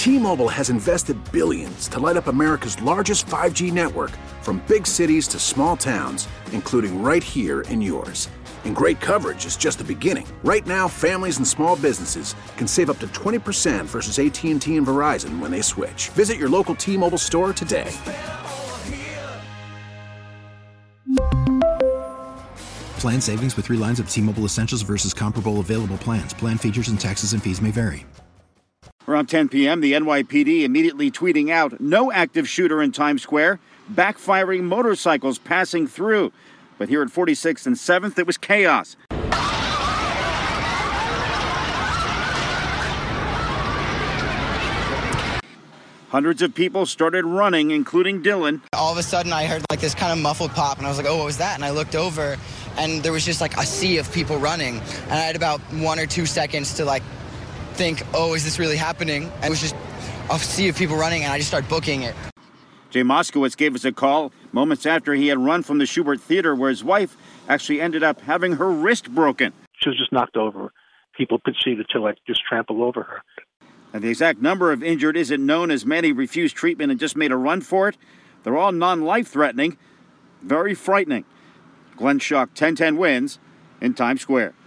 T-Mobile has invested billions to light up America's largest 5G network, from big cities to small towns, including right here in yours. And great coverage is just the beginning. Right now, families and small businesses can save up to 20% versus AT&T and Verizon when they switch. Visit your local T-Mobile store today. Plan savings with 3 lines of T-Mobile Essentials versus comparable available plans. Plan features and taxes and fees may vary. Around 10 p.m., the NYPD immediately tweeting out, no active shooter in Times Square, backfiring motorcycles passing through. But here at 46th and 7th, it was chaos. Hundreds of people started running, including Dylan. All of a sudden, I heard like this kind of muffled pop, and I was like, oh, what was that? And I looked over, and there was just like a sea of people running. And I had about 1 or 2 seconds to like think, oh, is this really happening? And it was just a sea of people running, and I just started booking it. Jay Moskowitz gave us a call moments after he had run from the Schubert Theater, where his wife actually ended up having her wrist broken. She was just knocked over. People proceeded to just trample over her. And the exact number of injured isn't known, as many refused treatment and just made a run for it. They're all non-life-threatening, very frightening. Glenn Schuck, 1010 wins in Times Square.